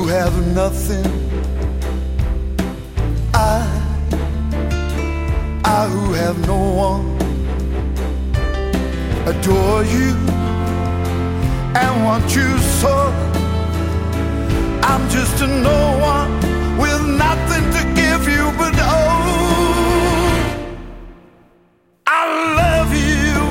have nothing, I who have no one, adore you and want you so. I'm just a no one with nothing to give you but oh, I love you.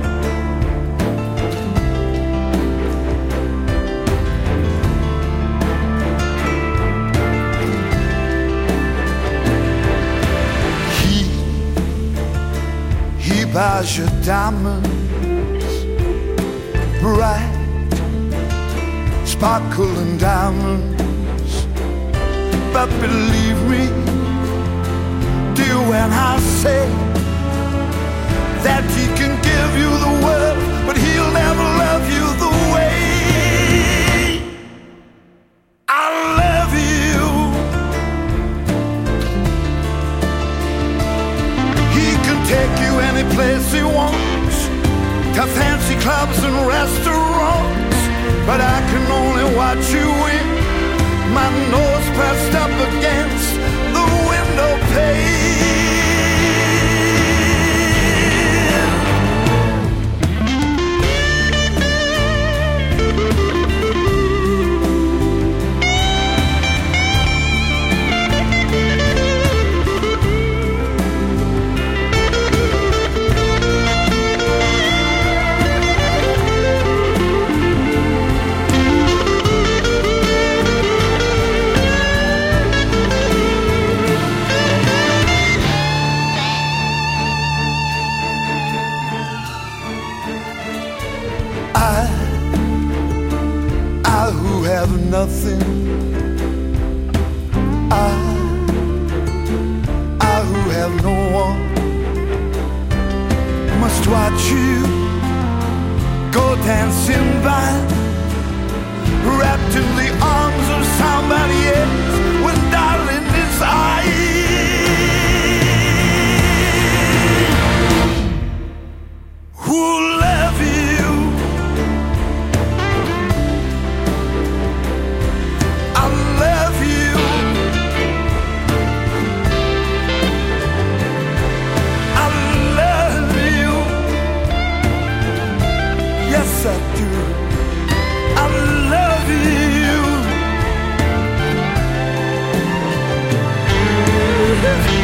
He buys your diamonds, bright sparkling diamonds. But believe me, dear, when I say that he can give you the world, but he'll never love you the way I love you. He can take you any place he wants, to fancy clubs and restaurants, but I can only watch you win, my nose pressed up against the window pane. I who have nothing, I who have no one, must watch you go dancing by, wrapped in the arms of somebody else, when darling it's I who love you. I love you. I love you. Yes, I do. I love you.